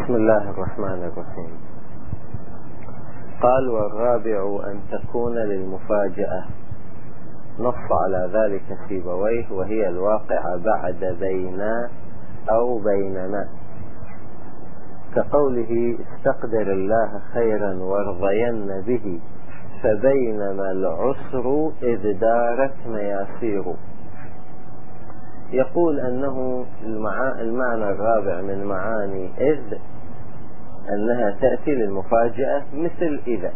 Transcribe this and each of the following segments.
بسم الله الرحمن الرحيم. قال: والرابع أن تكون للمفاجأة، نص على ذلك سيبويه، وهي الواقعة بعد بين أو بينما، كقوله: استقدر الله خيرا وارضين به فبينما العسر إذ دارت مياسير. يقول أنه المعنى الرابع من معاني إذ أنها تأتي للمفاجأة مثل إذا،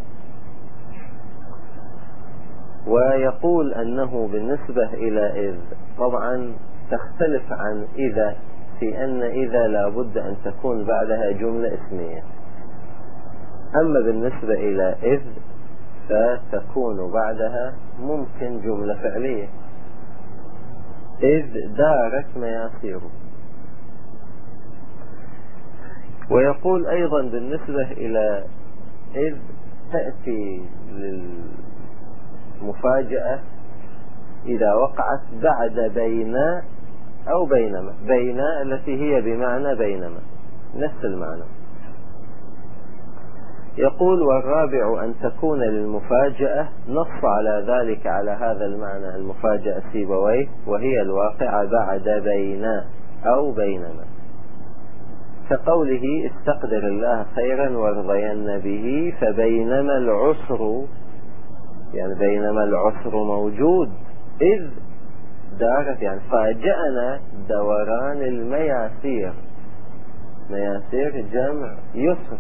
ويقول أنه بالنسبة إلى إذ طبعا تختلف عن إذا، في أن إذا لا بد أن تكون بعدها جملة اسمية، أما بالنسبة إلى إذ فتكون بعدها ممكن جملة فعلية، إذ دارت مياسير. ويقول أيضا بالنسبة إلى إذ تأتي للمفاجأة إذا وقعت بعد بين أو بينما، بين التي هي بمعنى بينما، نفس المعنى. يقول: والرابع أن تكون للمفاجأة، نص على ذلك على هذا المعنى المفاجأة سيبويه، وهي الواقعة بعد بين أو بينما، كقوله: استقدر الله خيرا وارضين به فبينما العسر، يعني بينما العسر موجود إذ دارت، يعني فاجأنا دوران المياسير، مياسير جمع يسر،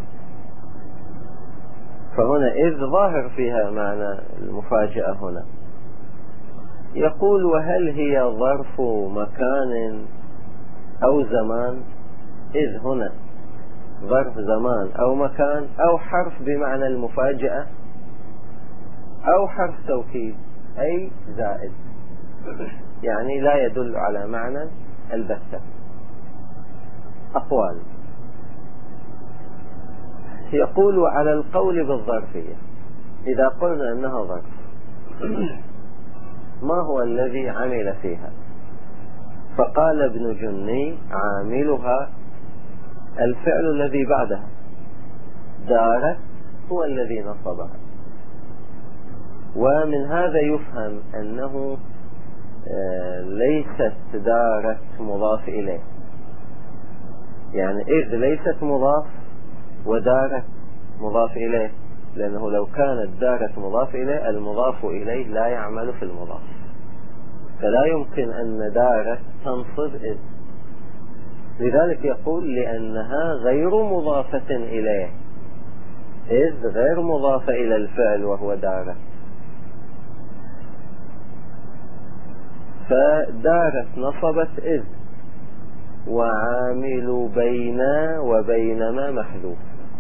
فهنا إذ ظاهر فيها معنى المفاجأة هنا. يقول: وهل هي ظرف مكان أو زمان؟ إذ هنا ظرف زمان أو مكان، أو حرف بمعنى المفاجأة، أو حرف توكيد أي زائد، يعني لا يدل على معنى البتة. أقوال. يقول: على القول بالظرفية، إذا قلنا أنها ظرف، ما هو الذي عمل فيها؟ فقال ابن جني: عاملها الفعل الذي بعدها، دارت هو الذي نصبها. ومن هذا يفهم أنه ليست دارت مضاف إليه، يعني إذ ليست مضاف ودارت مضاف إليه، لأنه لو كانت دارت مضاف إليه المضاف إليه لا يعمل في المضاف، فلا يمكن أن دارت تنصب إذ. لذلك يقول: لأنها غير مضافة إليه، إذ غير مضافة إلى الفعل وهو دارت، فدارت نصبت إذ، وعامل بين وبينما محذوف،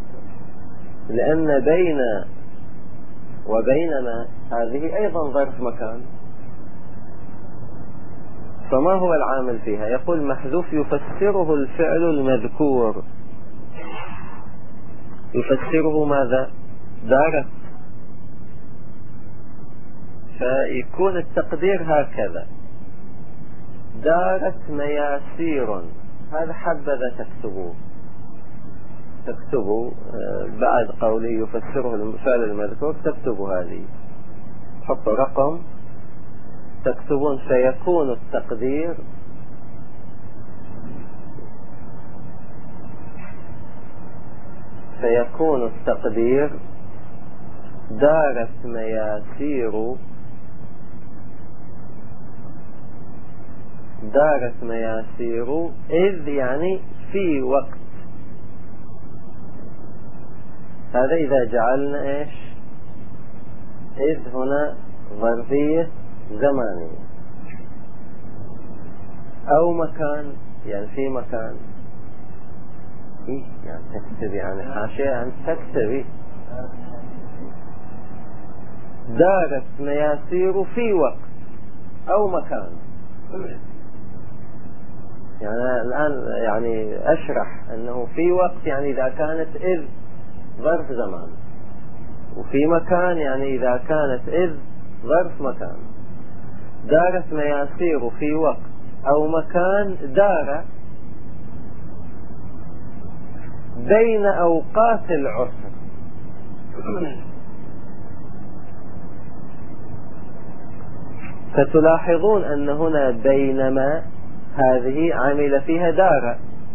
لأن بين وبينما هذه أيضا ظرف مكان، فما هو العامل فيها؟ يقول: محذوف يفسره الفعل المذكور، يفسره ماذا؟ دارت، فيكون التقدير هكذا: دارت مياسير. هذا حبذا تكتبوا بعد قوله يفسره الفعل المذكور، تكتبوا هذه، حطوا رقم تكتبون: فيكون التقدير دارت مياسير إذ، يعني في وقت. هذا إذا جعلنا إيش؟ إذ هنا ظرفية زمانية، أو مكان، يعني في مكان، يعني تكتبي، يعني حاشية، يعني تكتبي دارت مياسير في وقت أو مكان. يعني الآن يعني أشرح أنه في وقت، يعني إذا كانت إذ ظرف زمان، وفي مكان يعني إذا كانت إذ ظرف مكان. دارت مياسير في وقت بين أوقات العسر. فتلاحظون أن هنا بينما هذه عمل فيها دار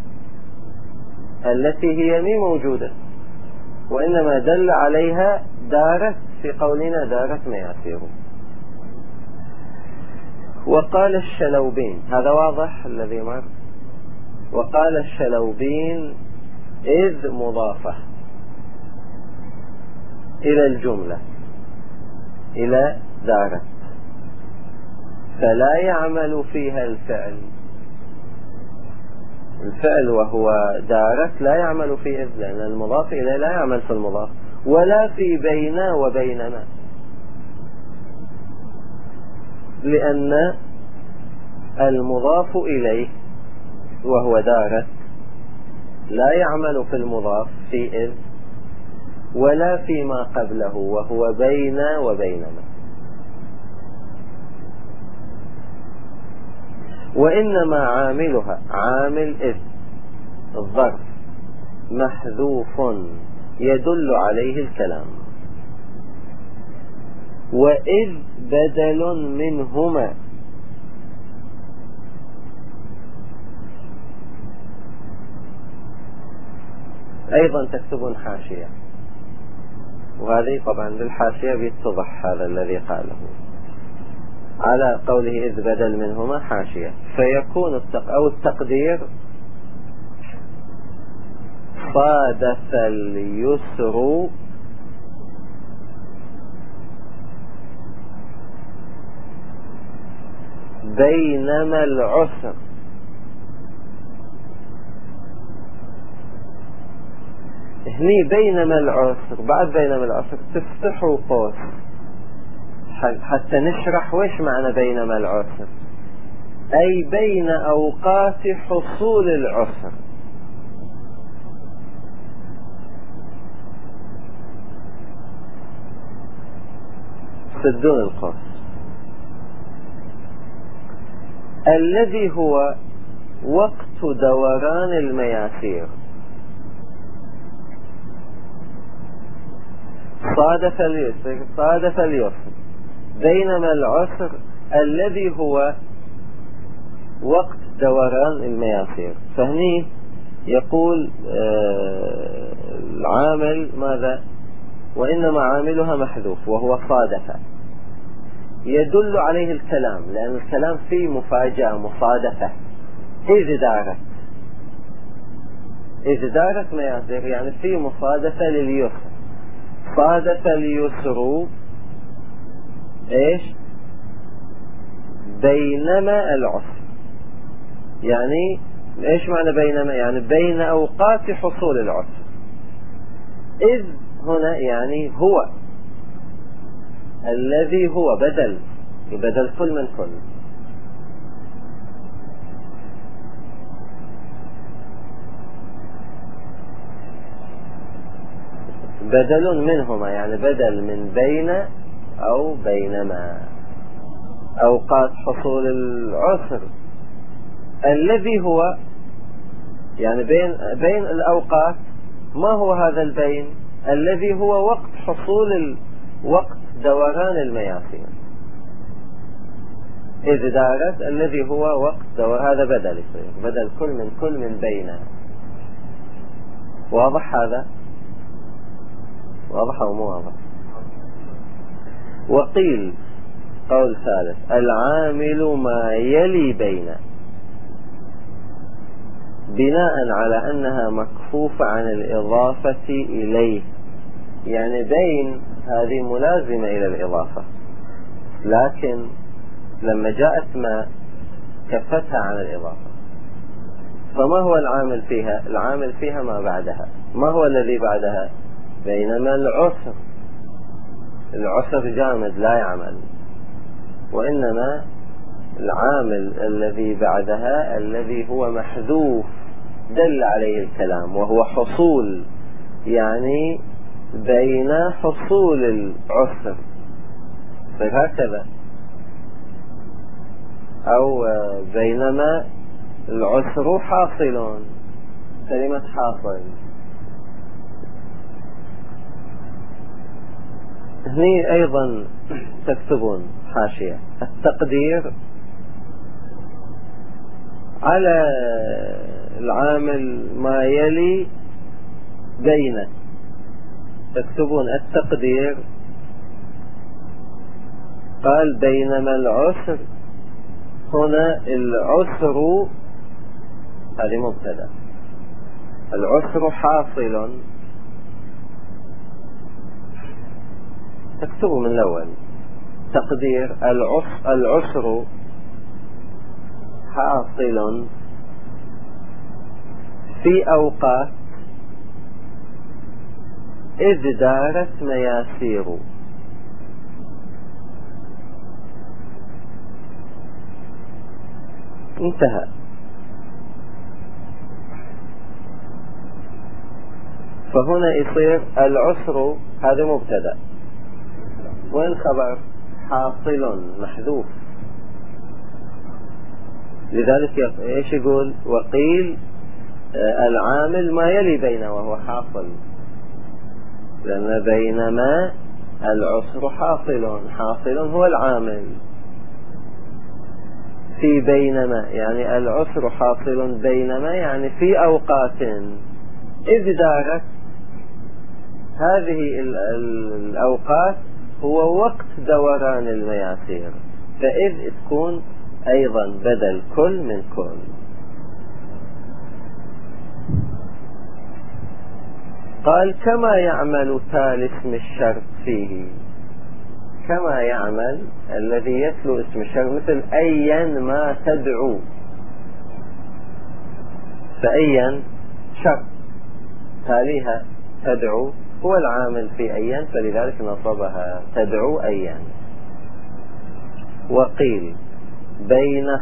التي هي مي موجودة، وإنما دل عليها دارت في قولنا دارت مياسير. وقال الشلوبين، هذا واضح الذي مر، وقال الشلوبين إذ مضافة إلى الجملة إلى دارت فلا يعمل فيها الفعل وهو دارت لا يعمل فيه إذ، لأن المضاف إليه لا يعمل في المضاف، ولا في بين وبينما، لأن المضاف إليه وهو دارت لا يعمل في المضاف في إذ ولا فيما قبله وهو بين وبينما. وإنما عاملها عامل إذ الظرف محذوف يدل عليه الكلام، وإذ بدل منهما. أيضا تكتبون حاشية، وهذه طبعا بالحاشية بيتضح هذا الذي قاله على قوله إذ بدل منهما حاشية، فيكون أو التقدير صادف اليسر بينما العسر. هني بينما العسر، بعد بينما العسر تفتحوا قوس حتى نشرح ويش معنى بينما العسر، أي بين أوقات حصول العسر. سدون القوس. الذي هو وقت دوران المياسير صادف اليسر بينما العسر الذي هو وقت دوران المياسير. فهني يقول العامل ماذا؟ وإنما عاملها محذوف وهو صادف، يدل عليه الكلام، لأن الكلام فيه مفاجأة مصادفة. إذ دارت مياسير يعني فيه مصادفة لليسر. صادف اليسر إيش؟ بينما العسر. يعني إيش معنى بينما؟ يعني بين أوقات حصول العسر. إذ هنا يعني هو الذي هو بدل كل من كل. بدل منهما يعني بدل من بين أو بينما أوقات حصول العسر. الذي هو يعني بين الأوقات. ما هو هذا البين؟ الذي هو وقت حصول وقت دوران المياسير. إذ دارت الذي هو وقت هذا بدل يصير بدل كل من بين. واضح هذا؟ واضح أو مو واضح؟ وقيل قول ثالث العامل ما يلي بين بناء على أنها مكفوفة عن الإضافة إليه. يعني بين هذه ملازمة إلى الإضافة، لكن لما جاءت ما كفتها عن الإضافة. فما هو العامل فيها؟ العامل فيها ما بعدها. ما هو الذي بعدها؟ بينما العسر جامد لا يعمل، وإنما العامل الذي بعدها الذي هو محذوف دل عليه الكلام وهو حصول، يعني بين حصول العسر فهكذا، أو بينما العسر حاصل. كلمة حاصل هني أيضا تكتبون حاشية التقدير على العامل ما يلي بين، تكتبون التقدير قال بينما العسر، هنا العسر هذه مبتدأ، العسر حاصل، تكتبوا من الأول تقدير العسر حاصل في أوقات إذ دارت مياسير. انتهى. فهنا يصير العسر هذا مبتدأ، والخبر حاصل محذوف، لذلك ايش يقول؟ وقيل العامل ما يلي بينه وهو حاصل، لأن بينما العسر حاصل هو العامل في بينما، يعني العسر حاصل بينما يعني في أوقات إذ دارت، هذه الأوقات هو وقت دوران المياسير، فإذ تكون أيضا بدل كل من كل. قال كما يعمل تالي اسم الشرط فيه، كما يعمل الذي يتلو اسم الشرط، مثل أيا ما تدعو، فأيا شرط تاليها تدعو هو العامل في أيا، فلذلك نصبها تدعو أيا. وقيل بين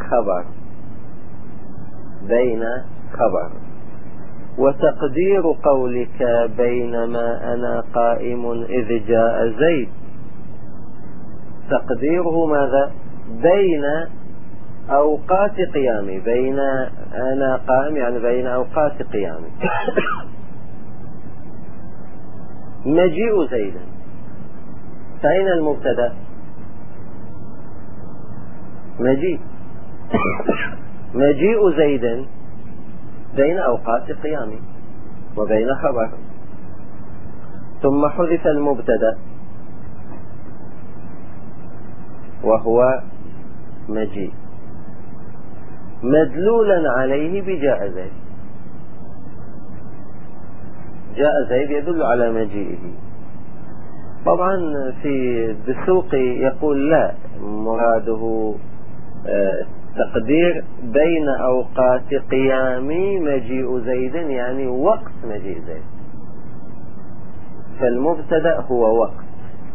خبر وتقدير قولك بينما أنا قائم إذ جاء زيد، تقديره ماذا؟ بين أوقات قيامي، بين أنا قائم يعني بين أوقات قيامي. مجيء زيد، فأين المبتدأ؟ مجيء زيد بين أوقات قيامي وبين خبر، ثم حذف المبتدأ وهو مجيء مدلولا عليه بجاء زيد، جاء زيد يدل على مجيئه. طبعا في الدسوقي يقول لا، مراده تقدير بين أوقات قيامي مجيء زيد يعني وقت مجيء زيد، فالمبتدأ هو وقت.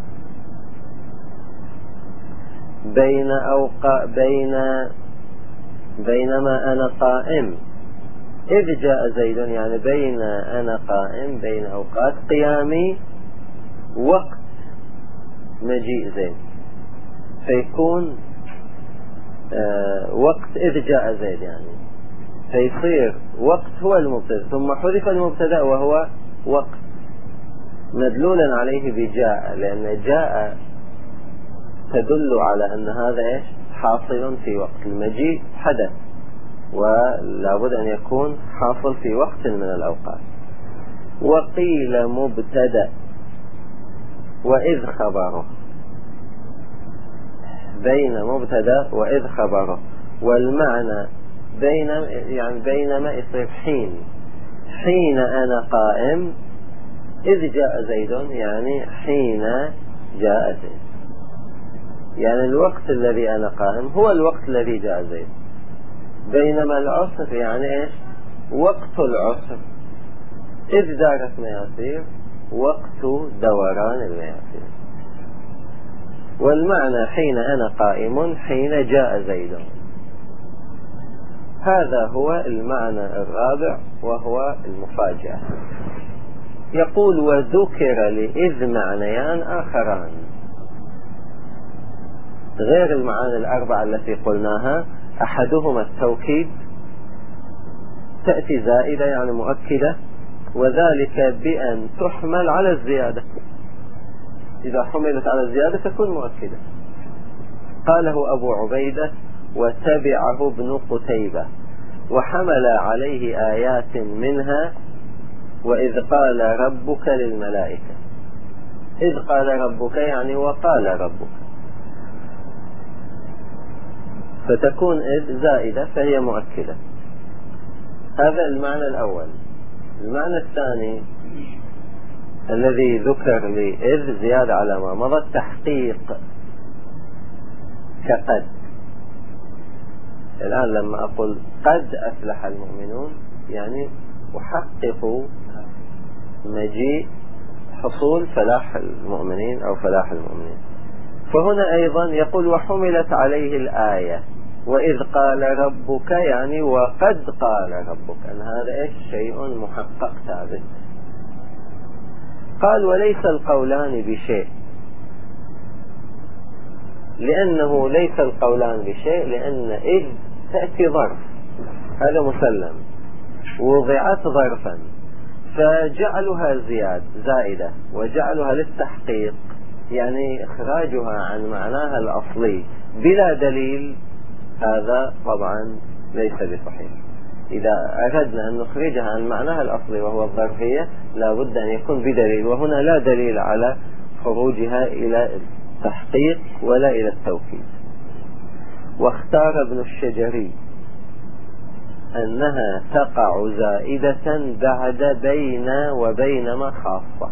بينما أنا قائم إذ جاء زيد يعني بين أنا قائم بين أوقات قيامي وقت مجيء زيد، فيكون وقت إذ جاء زيد يعني، فيصير وقت هو المبتدأ، ثم حذف المبتدأ وهو وقت مدلولا عليه بجاء، لأن جاء تدل على أن هذا إيش؟ حاصل في وقت المجيء، حدث ولا بد أن يكون حاصل في وقت من الأوقات. وقيل مبتدأ وإذ خبره، بين مبتدأ وإذ خبره، والمعنى بينما يصير حين أنا قائم إذ جاء زيد يعني حين جاء زيد، يعني الوقت الذي أنا قائم هو الوقت الذي جاء زيد. بينما العصر يعني إيش؟ وقت العصر، إذ دارت مياسير وقت دوران المياسير. والمعنى حين أنا قائم حين جاء زيد. هذا هو المعنى الرابع وهو المفاجأة. يقول وذكر لإذ معنيان آخران غير المعاني الأربعة التي قلناها، أحدهما التوكيد، تأتي زائدة يعني مؤكدة، وذلك بأن تحمل على الزيادة، إذا حملت على الزيادة تكون مؤكدة. قاله أبو عبيدة وتبعه ابن قتيبة وحمل عليه آيات منها وإذ قال ربك للملائكة. إذ قال ربك يعني وقال ربك، فتكون إذ زائدة فهي مؤكدة. هذا المعنى الأول. المعنى الثاني الذي ذكر لإذ زيادة على ما مضى التحقيق كقد. الآن لما أقول قد أفلح المؤمنون يعني أحقق مجيء حصول فلاح المؤمنين أو فلاح المؤمنين. فهنا أيضا يقول وحملت عليه الآية وإذ قال ربك يعني وقد قال ربك، أن هذا إيش شيء محقق ثابت. قال وليس القولان بشيء، لأنه ليس القولان بشيء لأن إذ تأتي ظرف، هذا مسلم، وضعت ظرفا، فجعلها زائدة وجعلها للتحقيق يعني إخراجها عن معناها الأصلي بلا دليل، هذا طبعا ليس بصحيح. إذا أردنا أن نخرجها عن معناها الأصلي وهو الظرفية لا بد أن يكون بدليل، وهنا لا دليل على خروجها إلى التحقيق ولا إلى التوكيد. واختار ابن الشجري أنها تقع زائدة بعد بين وبينما خاصة،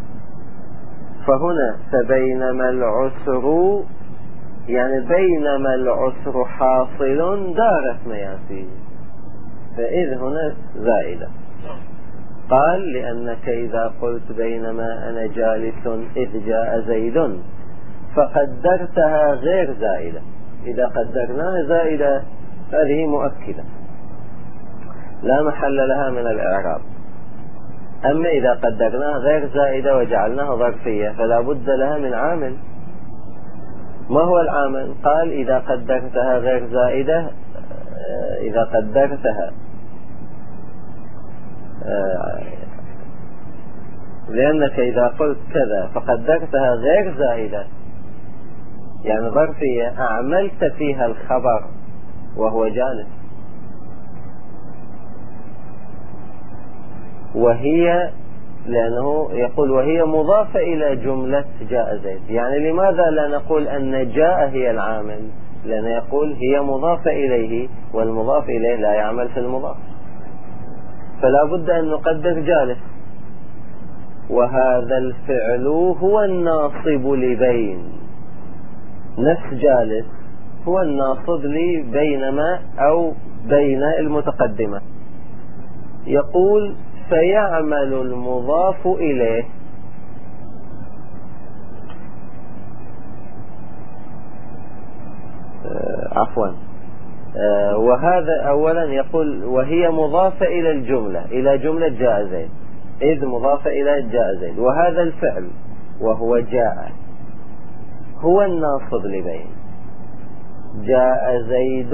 فهنا فبينما العسر يعني بينما العسر حاصل دارت مياسير، فإذ هنا زائدة. قال لأنك إذا قلت بينما أنا جالس إذ جاء زيد فقدرتها غير زائدة، إذا قدرناها زائدة هذه مؤكدة لا محل لها من الإعراب. أما إذا قدرناها غير زائدة وجعلناها ظرفية فلا بد لها من عامل. ما هو العامل؟ قال إذا قدرتها غير زائدة، إذا قدرتها لأنك إذا قلت كذا فقدرتها غير زائدة يعني ظرفية، أعملت فيها الخبر وهو جالس، وهي لأنه يقول وهي مضافة إلى جملة جاء زيد. يعني لماذا لا نقول أن جاء هي العامل؟ لأنه يقول هي مضافة إليه والمضاف إليه لا يعمل في المضاف، فلا بد أن نقدر جالس. وهذا الفعل هو الناصب لبين، نفس جالس هو الناصب لبينما أو بين المتقدمة. يقول فيعمل المضاف إليه وهذا أولا يقول وهي مضافة إلى الجملة، إلى جملة جاء زيد، إذ مضافة إلى جاء زيد، وهذا الفعل وهو جاء هو الناصب لبين، جاء زيد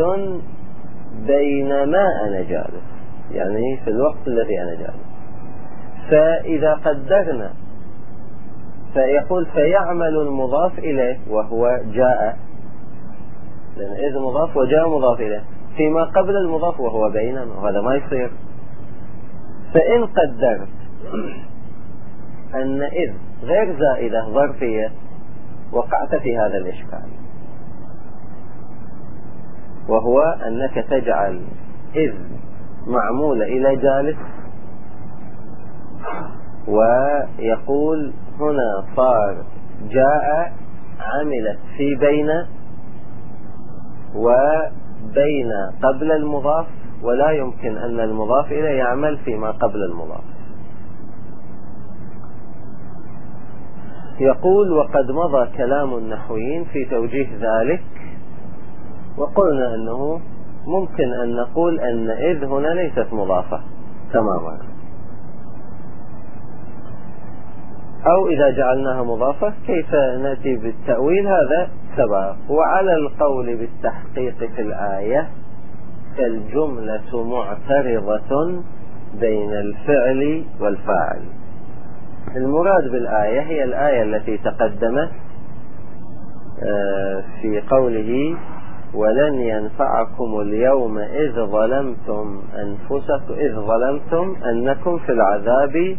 بينما أنا جالس يعني في الوقت الذي أنا جالس. فإذا قدرنا فيقول فيعمل المضاف إليه وهو جاء، لأن إذ مضاف وجاء مضاف إليه فيما قبل المضاف وهو بينما، وهذا ما يصير. فإن قدرت أن إذ غير زائدة ظرفية وقعت في هذا الإشكال، وهو أنك تجعل إذ معمولة إلى جالس، ويقول هنا صار جاء عملت في بين وبين قبل المضاف، ولا يمكن أن المضاف إليه يعمل فيما قبل المضاف. يقول وقد مضى كلام النحويين في توجيه ذلك، وقلنا أنه ممكن أن نقول أن إذ هنا ليست مضافة تماما، أو إذا جعلناها مضافة كيف نأتي بالتأويل هذا سبق. وعلى القول بالتحقيق في الآية فالجملة معترضة بين الفعل والفاعل، المراد بالآية هي الآية التي تقدمت في قوله ولن ينفعكم اليوم إذ ظلمتم أنكم في العذاب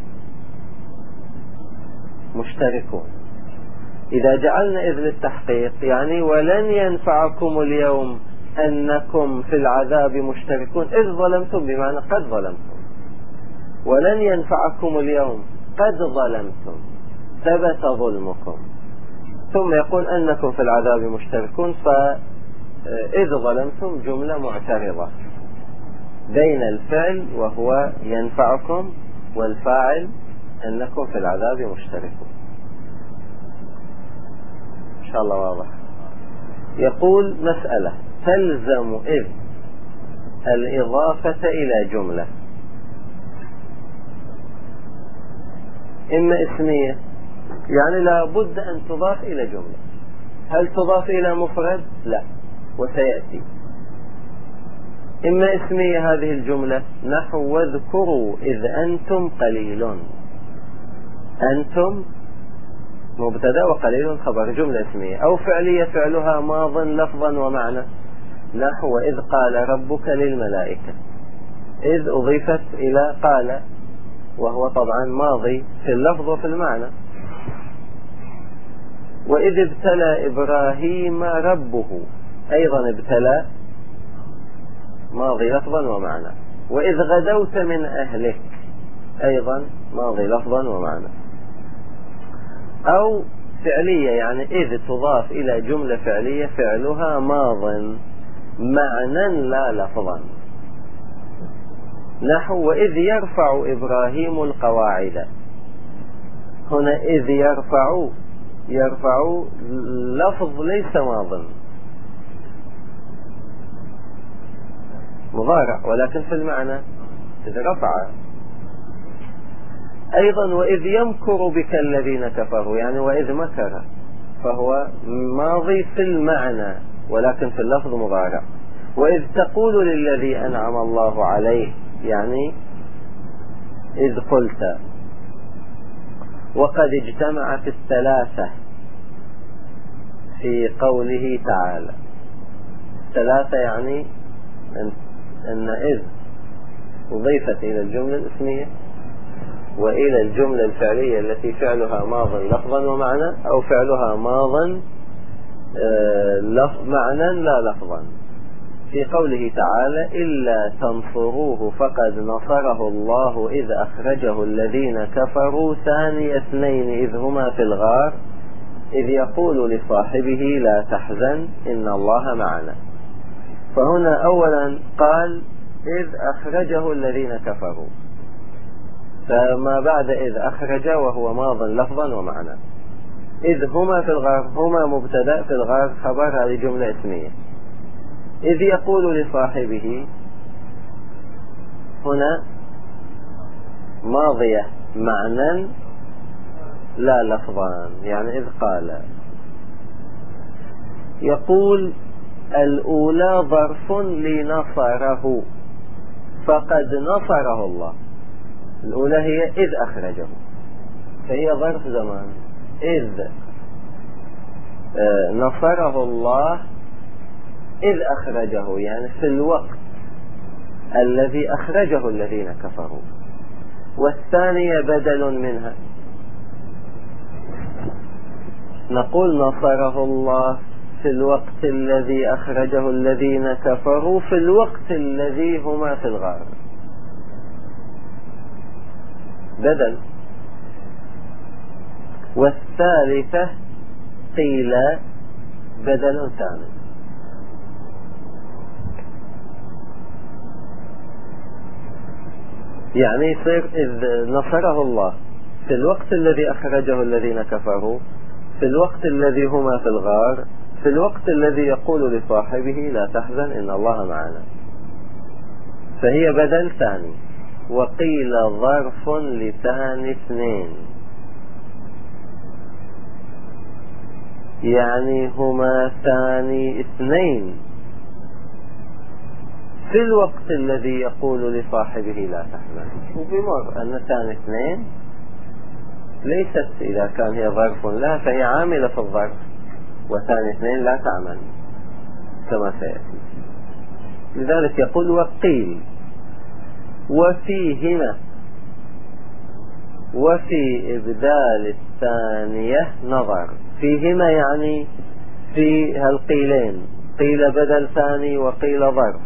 مشتركون. إذا جعلنا إذ للتحقيق يعني ولن ينفعكم اليوم أنكم في العذاب مشتركون، إذ ظلمتم بمعنى قد ظلمتم، ولن ينفعكم اليوم قد ظلمتم ثبت ظلمكم، ثم يقول أنكم في العذاب مشتركون، فإذ ظلمتم جملة معترضة بين الفعل وهو ينفعكم والفاعل أنكم في العذاب مشتركون. إن شاء الله واضح. يقول مسألة تلزم إذ الإضافة إلى جملة، إما اسمية يعني لا بد أن تضاف إلى جملة. هل تضاف إلى مفرد؟ لا، وسيأتي. إما اسمية هذه الجملة نحو واذكروا إذ أنتم قليل، أنتم مبتدأ وقليل خبر، جملة اسمية. أو فعلية فعلها ماض لفظا ومعنى نحو إذ قال ربك للملائكة، إذ أضيفت إلى قال وهو طبعا ماضي في اللفظ وفي المعنى. وإذ ابتلى إبراهيم ربه أيضا ابتلى ماضي لفظا ومعنى. وإذ غدوت من أهلك أيضا ماضي لفظا ومعنى. أو فعلية يعني إذ تضاف إلى جملة فعلية فعلها ماض معنى لا لفظا نحو وإذ يرفع إبراهيم القواعد. هنا إذ يرفع لفظ ليس ماض مضارع ولكن في المعنى إذ رفع. أيضا وإذ يمكر بك الذين كفروا يعني وإذ مكر، فهو ماضي في المعنى ولكن في اللفظ مضارع. وإذ تقول للذي أنعم الله عليه يعني إذ قلت. وقد اجتمعت الثلاثة في قوله تعالى. ثلاثة يعني أن إذ أضيفت إلى الجملة الاسمية وإلى الجملة الفعلية التي فعلها ماض لفظا ومعنى، أو فعلها ماض معنى لا لفظا. في قوله تعالى إلا تنصروه فقد نصره الله إذ أخرجه الذين كفروا ثاني اثنين إذ هما في الغار إذ يقول لصاحبه لا تحزن إن الله معنا. فهنا أولا قال إذ أخرجه الذين كفروا، فما بعد إذ أخرج وهو ماض لفظا ومعنى. إذ هما في الغار هما مبتدأ في الغار خبر، هذه جملة اسمية. إذ يقول لصاحبه هنا ماضية معنى لا لفظا يعني إذ قال. يقول الأولى ظرف لنصره فقد نصره الله. الأولى هي إذ أخرجه فهي ظرف زمان. إذ نصره الله إذ أخرجه يعني في الوقت الذي أخرجه الذين كفروا. والثانية بدل منها، نقول نصره الله في الوقت الذي أخرجه الذين كفروا في الوقت الذي هما في الغار، بدل. والثالثة قيل بدل ثاني. يعني يصير إذ نصره الله في الوقت الذي أخرجه الذين كفروا في الوقت الذي هما في الغار في الوقت الذي يقول لصاحبه لا تحزن إن الله معنا، فهي بدل ثاني. وقيل ظرف لثاني اثنين يعني هما ثاني اثنين في الوقت الذي يقول لصاحبه لا تحزن. وبمر أن ثاني اثنين ليست إذا كان هي ظرف لها فهي عاملة في الظرف، وثاني اثنين لا تعمل كما سيأتي. لذلك يقول وقيل وفيهما، وفي إبدال الثانية نظر. فيهما يعني في هالقيلين، قيل بدل ثاني وقيل ظرف.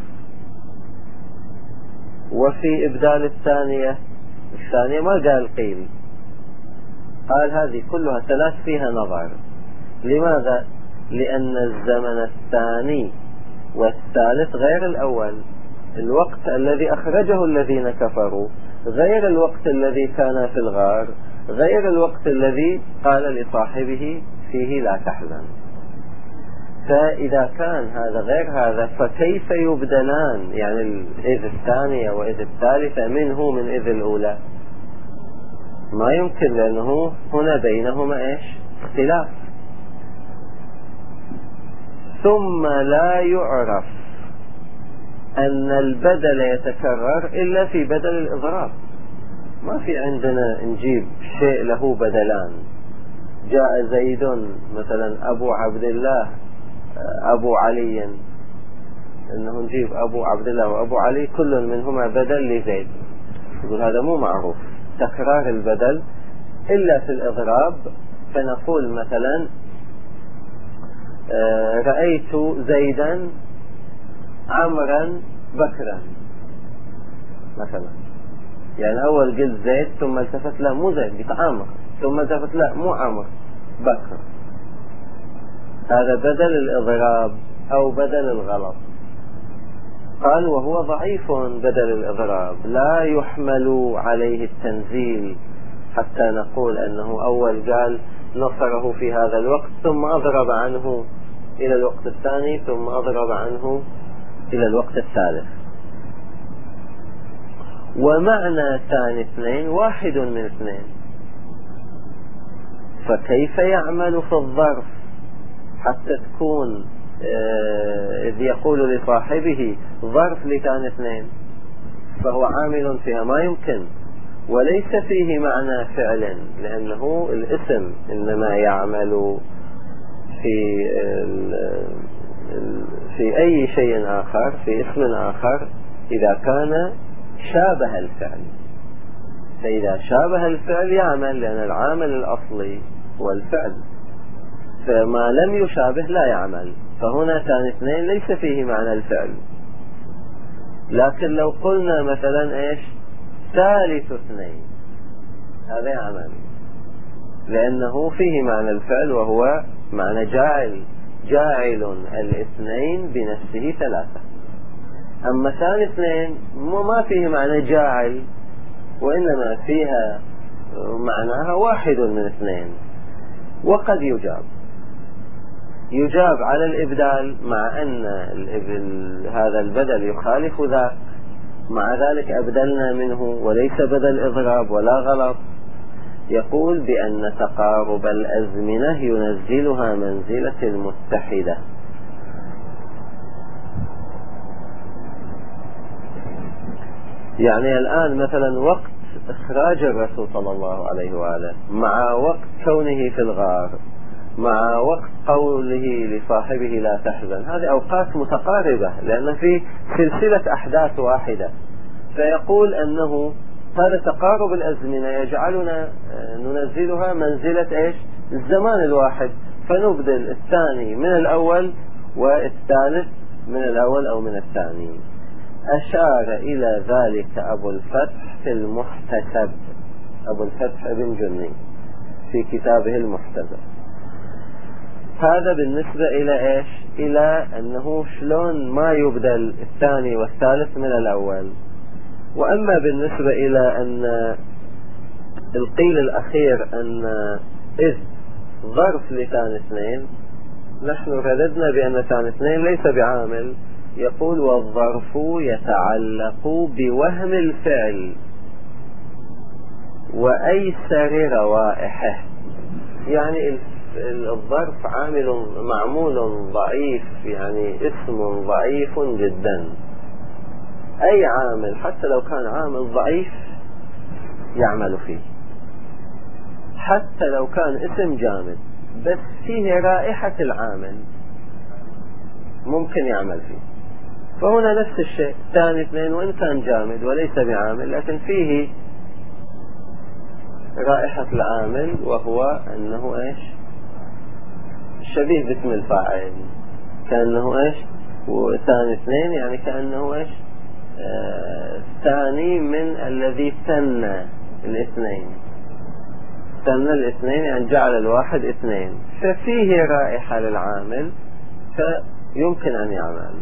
وفي إبدال الثانية ما قال قيل، قال هذه كلها ثلاث فيها نظر. لماذا؟ لأن الزمن الثاني والثالث غير الأول. الوقت الذي أخرجه الذين كفروا غير الوقت الذي كان في الغار، غير الوقت الذي قال لصاحبه فيه لا تحزن. فإذا كان هذا غير هذا فكيف يبدلان؟ يعني إذ الثانية وإذ الثالثة منه من إذ الأولى ما يمكن، لأنه هنا بينهما إيش؟ اختلاف. ثم لا يعرف أن البدل يتكرر إلا في بدل الإضراب. ما في عندنا نجيب شيء له بدلان. جاء زيد مثلا أبو عبد الله أبو علي، إنه نجيب أبو عبد الله وأبو علي كل منهما بدل لزيد. يقول هذا مو معروف تكرار البدل إلا في الإضراب. فنقول مثلا رأيت زيدا عمرا بكرا مثلا، يعني أول قلت زيد ثم التفت لا مو زيد قلت عمر، ثم التفت لا مو عمر بكر. هذا بدل الإضراب أو بدل الغلط. قال وهو ضعيف بدل الإضراب، لا يحمل عليه التنزيل حتى نقول أنه أول قال نصره في هذا الوقت ثم أضرب عنه إلى الوقت الثاني ثم أضرب عنه إلى الوقت الثالث. ومعنى ثاني اثنين واحد من اثنين، فكيف يعمل في الظرف حتى تكون إذ يقول لصاحبه ظرف لثاني اثنين فهو عامل فيها؟ ما يمكن. وليس فيه معنى فعل، لأنه الاسم إنما يعمل في أي شيء آخر، في اسم آخر إذا كان شابه الفعل. فإذا شابه الفعل يعمل، لأن العامل الأصلي هو الفعل. فما لم يشابه لا يعمل. فهنا ثاني اثنين ليس فيه معنى الفعل. لكن لو قلنا مثلا ايش ثالث اثنين هذا يعمل، لأنه فيه معنى الفعل وهو معنى جاعل الاثنين بنفسه ثلاثة. أما ثاني اثنين ما فيه معنى جاعل، وإنما فيها معناها واحد من اثنين. وقد يجاب على الإبدال مع أن هذا البدل يخالف ذاك، مع ذلك أبدلنا منه وليس بدل إضراب ولا غلط. يقول بأن تقارب الأزمنة ينزلها منزلة المتحدة. يعني الآن مثلا وقت إخراج الرسول صلى الله عليه وآله مع وقت كونه في الغار مع وقت قوله لصاحبه لا تحزن، هذه أوقات متقاربة لأن في سلسلة أحداث واحدة. فيقول أنه هذا تقارب الأزمنة يجعلنا ننزلها منزلة إيش الزمان الواحد، فنبدل الثاني من الأول والثالث من الأول أو من الثاني. أشار إلى ذلك أبو الفتح في المحتسب، أبو الفتح ابن جني في كتابه المحتسب. هذا بالنسبة إلى إيش؟ إلى أنه شلون ما يبدل الثاني والثالث من الأول. وأما بالنسبة إلى أن القيل الأخير أن إذ ظرف لثاني اثنين، نحن رددنا بأن ثاني اثنين ليس بعامل. يقول والظرف يتعلق بوهم الفعل وأيسر روائحه. يعني الظرف عامل معمول ضعيف، يعني اسم ضعيف جدا. أي عامل حتى لو كان عامل ضعيف يعمل فيه، حتى لو كان اسم جامد بس فيه رائحة العامل ممكن يعمل فيه. فهنا نفس الشيء، ثاني اثنين وإن كان جامد وليس بعامل لكن فيه رائحة العامل، وهو أنه إيش؟ شبيه باسم الفاعل، كأنه إيش؟ وثاني اثنين يعني كأنه إيش؟ ثاني من الذي ثنى الاثنين، ثنى الاثنين يعني جعل الواحد اثنين، ففيه رائحة للعامل فيمكن أن يعمل.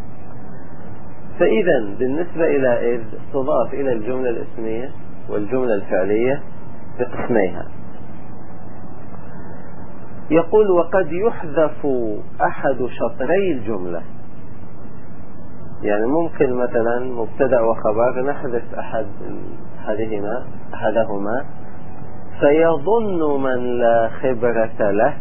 فإذا بالنسبة إلى إذ تضاف إلى الجملة الاسمية والجملة الفعلية بقسميها. يقول وقد يحذف أحد شطري الجملة، يعني ممكن مثلا مبتدأ وخبر نحذف أحدهما فيظن من لا خبرة له،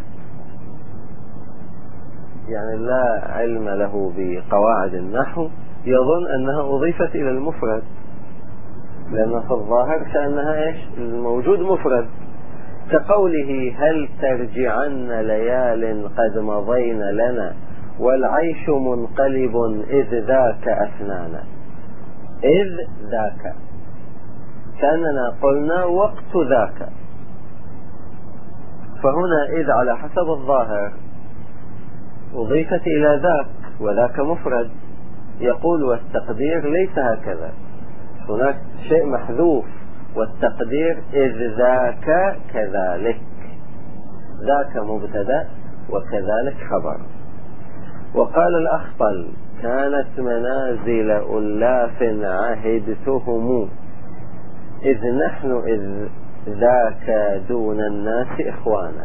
يعني لا علم له بقواعد النحو، يظن أنها أضيفت إلى المفرد، لأن في الظاهر كأنها إيش؟ الموجود مفرد، كقوله هل ترجعن ليال قد مضين لنا والعيش منقلب إذ ذاك أفنانا. إذ ذاك كأننا قلنا وقت ذاك، فهنا إذ على حسب الظاهر أضيفت إلى ذاك وذاك مفرد. يقول والتقدير ليس هكذا، هناك شيء محذوف، والتقدير إذ ذاك كذلك، ذاك مبتدأ وكذلك خبر. وقال الأخطل كانت منازل ألاف عهدتهم إذ نحن إذ ذاك دون الناس إخوانا.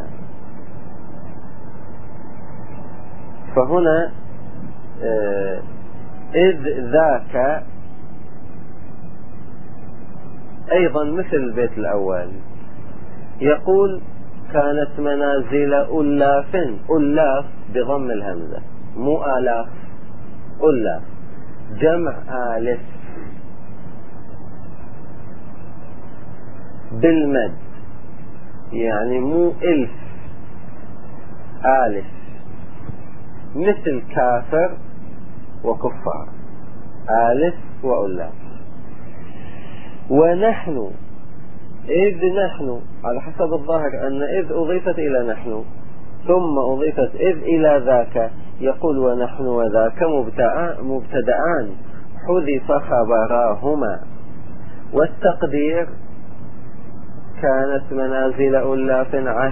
فهنا إذ ذاك أيضا مثل البيت الأول، يقول كانت منازل ألاف، ألاف بضم الهمزة مو آلاف، ألاف جمع آلف بالمد، يعني مو إلف آلف، مثل كافر وكفار، آلف وألاف. ونحن إذ نحن على حسب الظاهر أن إذ أضيفت إلى نحن ثم أضيفت إذ إلى ذاك، يقول ونحن وذاك مبتدأان حذف خبراهما. والتقدير كانت منازل ألاف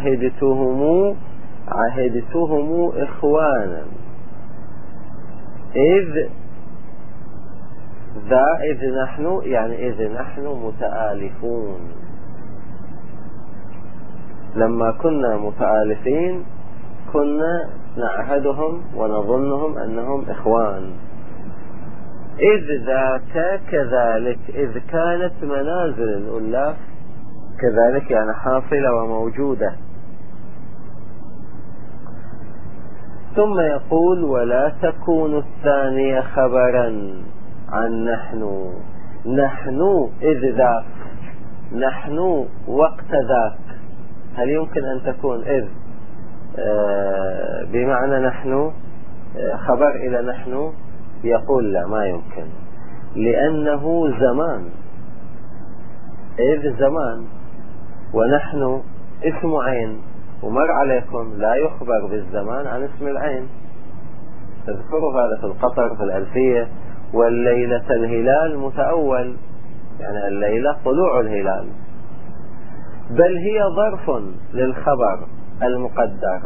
عهدتهم إخوانا. إذ نحن يعني إذ نحن متآلفون، لما كنا متآلفين كنا نعهدهم ونظنهم أنهم إخوان. إذ ذاك كذلك، إذ كانت منازل الألاف كذلك يعني حاصلة وموجودة. ثم يقول ولا تكون الثانية خبرا عن نحن إذ ذاك، نحن وقت ذاك. هل يمكن أن تكون إذ بمعنى نحن خبر إلى نحن؟ يقول لا، ما يمكن، لأنه زمان، إذ زمان ونحن اسم عين، ومر عليكم لا يخبر بالزمان عن اسم العين، تذكروا هذا في القطر في الألفية. والليلة الهلال متأول، يعني الليلة طلوع الهلال، بل هي ظرف للخبر المقدر.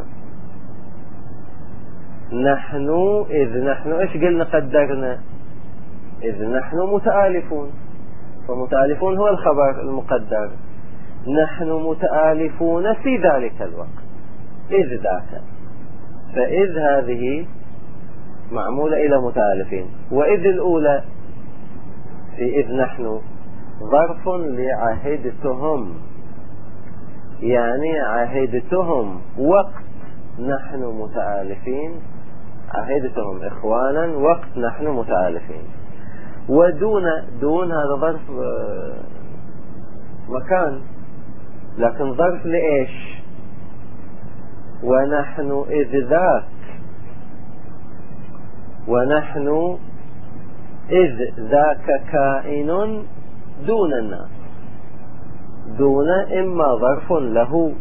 نحن إذ نحن إيش قلنا قدرنا؟ إذ نحن متآلفون، فمتآلفون هو الخبر المقدر، نحن متآلفون في ذلك الوقت إذ ذاك. فإذ هذه معمولة إلى متآلفين، وإذ الأولى في إذ نحن ظرف لعهدتهم، يعني عهدتهم وقت نحن متآلفين، عهدتهم إخوانا وقت نحن متآلفين. ودون هذا ظرف مكان، لكن ظرف لإيش؟ ونحن إذ ذاك، ونحن إذ ذاك كائن دون الناس. دون إما ظرف له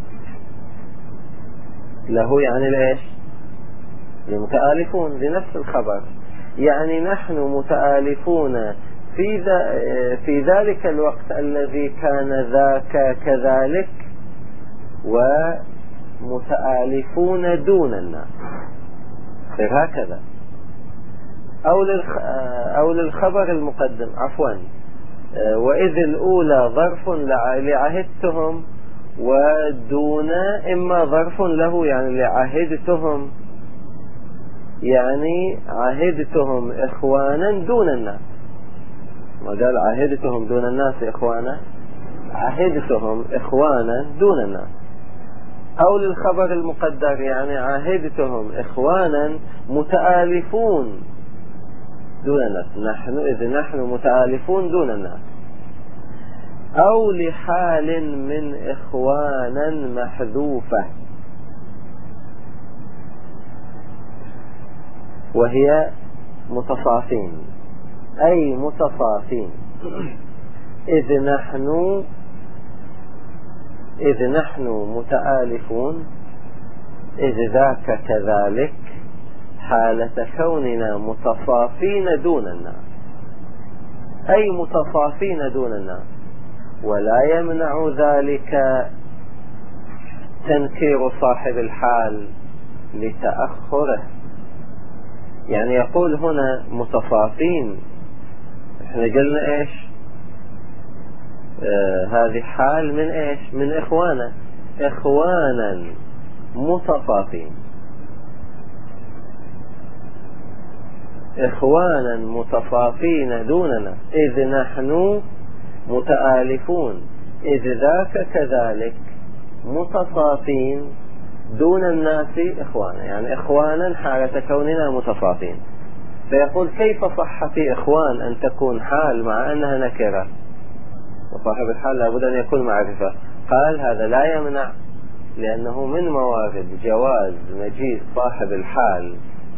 يعني لإيش؟ لمتآلفون لنفس الخبر، يعني نحن متآلفون في ذلك الوقت الذي كان ذاك كذلك، ومتآلفون دون الناس. هكذا. أو للخبر المقدم، عفوا، وإذ الأولى ظرف لعهدتهم، ودون إما ظرف له يعني لعهدتهم، يعني عهدتهم إخوانا دون الناس. ما قال عهدتهم دون الناس إخوانا، عهدتهم إخوانا دون الناس. أو للخبر المقدر يعني عهدتهم إخوانا متآلفون دون الناس، نحن متآلفون دون الناس. أو لحال من إخوانا محذوفة، وهي متصافين، أي متصافين. إذ نحن متآلفون، إذ ذاك كذلك، حالة كوننا متصافين دون الناس، أي متصافين دون الناس. ولا يمنع ذلك تنكير صاحب الحال لتأخره. يعني يقول هنا متصافين، احنا قلنا ايش؟ هذه حال من ايش؟ من إخوانا متصافين، إخوانا متصافين دوننا. إذ نحن متآلفون، إذ ذاك كذلك، متصافين دون الناس إخوانا، يعني إخوانا حالة كوننا متصافين. فيقول كيف صح في إخوان أن تكون حال مع أنها نكرة، وصاحب الحال لابد أن يكون معرفة؟ قال هذا لا يمنع، لأنه من موارد جواز مجيء صاحب الحال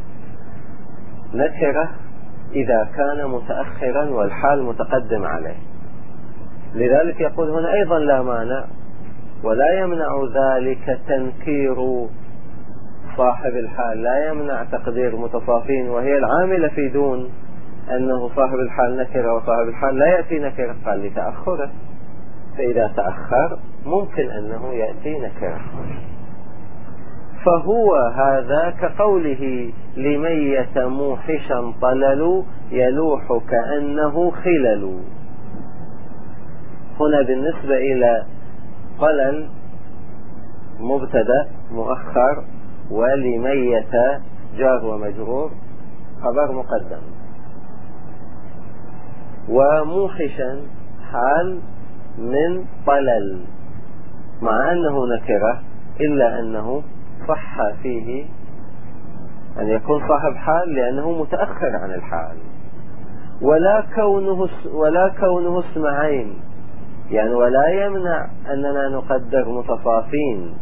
نكرة إذا كان متأخرا والحال متقدم عليه. لذلك يقول هنا أيضا لا مانع، ولا يمنع ذلك تنكير صاحب الحال، لا يمنع تقدير متصافين وهي العاملة في دون أنه صاحب الحال نكرة وصاحب الحال لا يأتي نكرة، قال لتأخره، فإذا تأخر ممكن أنه يأتي نكرة. فهو هذا كقوله لميت موحشا طلل يلوح كأنه خلل. هنا بالنسبة إلى طلل مبتدأ مؤخر، ولميت جار ومجرور خبر مقدم، وموحشا حال من طلل، مع أنه نكرة إلا أنه صح فيه أن يكون صاحب حال لأنه متأخر عن الحال. ولا كونه اسم عين، يعني ولا يمنع أننا نقدر متصافين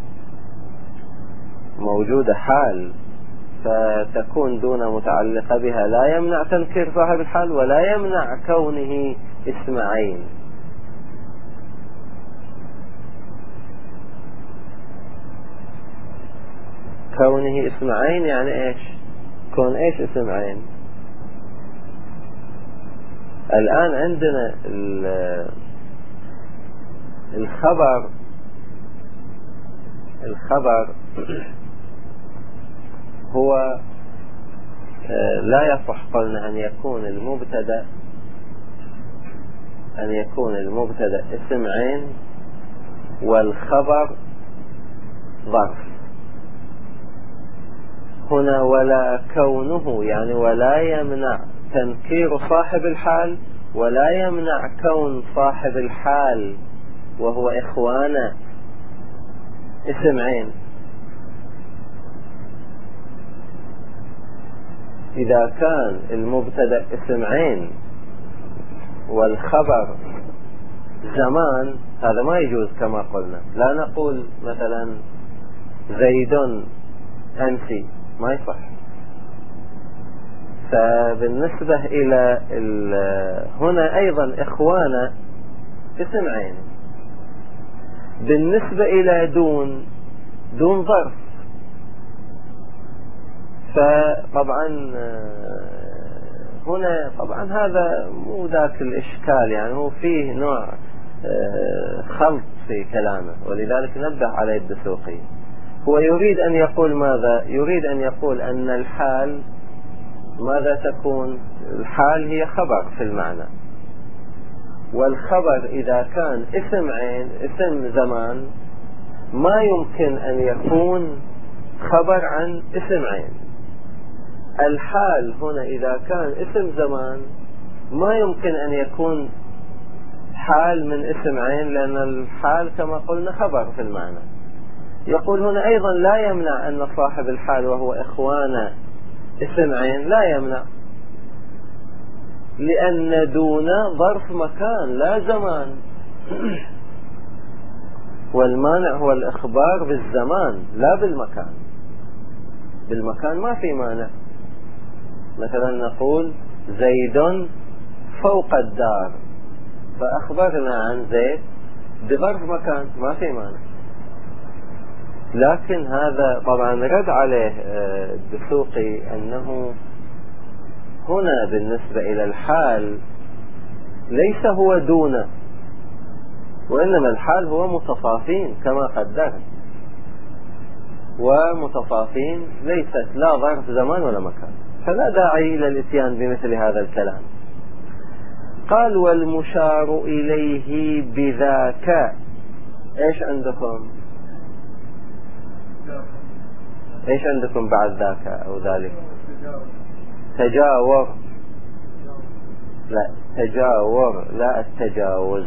موجودة حال فتكون دون متعلقة بها، لا يمنع تنكير صاحب الحال، ولا يمنع كونه اسم عين. كونه اسم عين يعني ايش؟ كون ايش اسم عين؟ الآن عندنا الخبر هو لا يصح قلنا أن يكون المبتدأ اسم عين والخبر ظرف. هنا ولا كونه يعني ولا يمنع تنكير صاحب الحال، ولا يمنع كون صاحب الحال وهو إخوانا اسم عين. إذا كان المبتدأ اسم عين والخبر زمان هذا ما يجوز كما قلنا. لا نقول مثلا زيد أمسي، ما يصح. فبالنسبة إلى هنا أيضا إخوانا اسم عين. بالنسبة إلى دون ظرف، فطبعا هنا طبعا هذا مو ذاك الإشكال، يعني هو فيه نوع خلط في كلامه، ولذلك نبه عليه الدسوقي. هو يريد أن يقول ماذا؟ يريد أن يقول أن الحال ماذا تكون؟ الحال هي خبر في المعنى، والخبر إذا كان اسم عين اسم زمان ما يمكن أن يكون خبر عن اسم عين. الحال هنا إذا كان اسم زمان ما يمكن أن يكون حال من اسم عين، لأن الحال كما قلنا خبر في المعنى. يقول هنا أيضا لا يمنع أن صاحب الحال وهو إخوانا اسم عين، لا يمنع، لأن دون ظرف مكان لا زمان. والمانع هو الإخبار بالزمان لا بالمكان. بالمكان ما في مانع، مثلا نقول زيد فوق الدار، فأخبرنا عن زيد بظرف مكان، ما في مانع. لكن هذا طبعا رد عليه الدسوقي أنه هنا بالنسبة إلى الحال ليس هو دونه، وإنما الحال هو متصافين كما قدرت، ومتصافين ليست لا ظرف زمان ولا مكان، فلا داعي إلى الاتيان بمثل هذا الكلام. قال والمشار إليه بذاك. إيش عندكم؟ إيش عندكم بعد ذاك أو ذلك؟ تجاور. لا، تجاور لا التجاوز.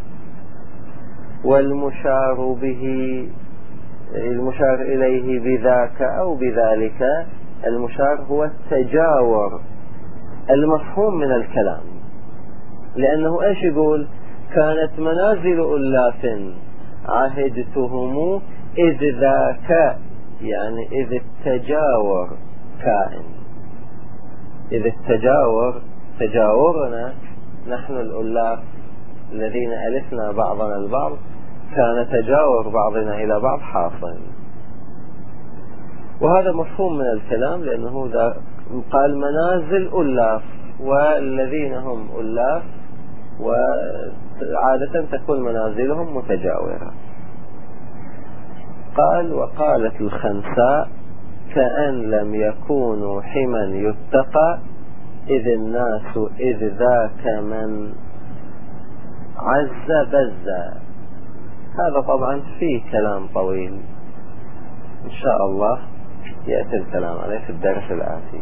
والمشار به، المشار إليه بذاك أو بذلك، المشار هو التجاور المفهوم من الكلام. لأنه إيش يقول؟ كانت منازل ألاف عهدتهم إذ ذاك، يعني إذ التجاور كائن. إذ التجاور، تجاورنا نحن الألاف الذين ألفنا بعضنا البعض، كان تجاور بعضنا إلى بعض حاصل. وهذا مفهوم من الكلام، لأنه قال منازل ألاف، والذين هم ألاف وعادة تكون منازلهم متجاورة. قال وقالت الخنساء كأن لم يكونوا حما يتقى إذ الناس إذ ذاك من عز بزا. هذا طبعا فيه كلام طويل، إن شاء الله يأتي الكلام عليه في الدرس الآتي.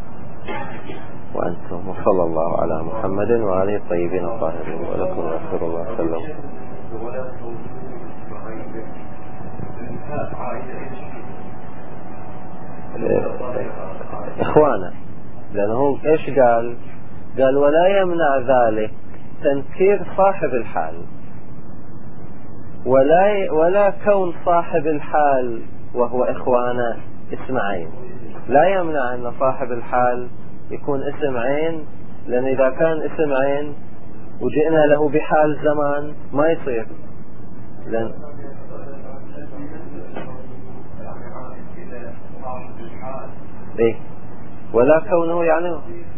وأنتم، وصلى الله على محمد وآله الطيبين الطاهرين، ولكم رسول الله صلى الله عليه وسلم. إخوانا، لأنه إيش قال ولا يمنع ذلك تنكير صاحب الحال، ولا كون صاحب الحال وهو إخوانا اسم عين. لا يمنع أن صاحب الحال يكون اسم عين، لأن إذا كان اسم عين وجئنا له بحال زمان ما يصير. لأن إيه؟ ولا كونه يعني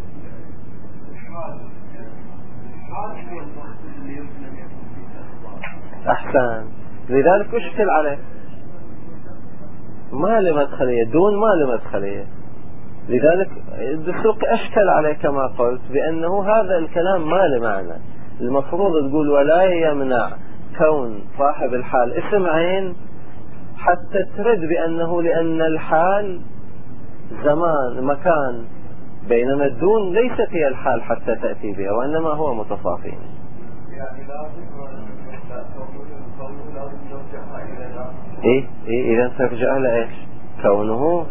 أحسن، لذلك أشكل عليه، ما له مدخلية، دون ما له مدخلية. لذلك الدسوقي أشكل عليه كما قلت بأنه هذا الكلام ما له معنى. المفروض تقول ولا يمنع كون صاحب الحال اسم عين حتى ترد بأنه لأن الحال زمان مكان، بينما الدون ليست هي الحال حتى تأتي بها، وإنما هو متصافين. إيه إذا ترجع لإيش؟ كونه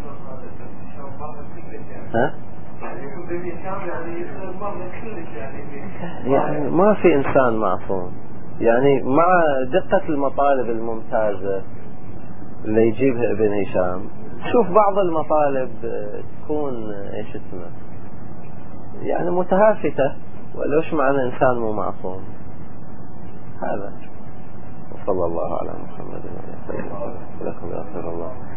يعني ما في إنسان معصوم، يعني مع دقة المطالب الممتازة اللي يجيبها ابن هشام، شوف بعض المطالب تكون ايش اسمه يعني متهافتة، ولوش معنى انسان مو معصوم. هذا. وصلى الله على محمد وعلى اله وصحبه وسلم. لكم يغفر الله.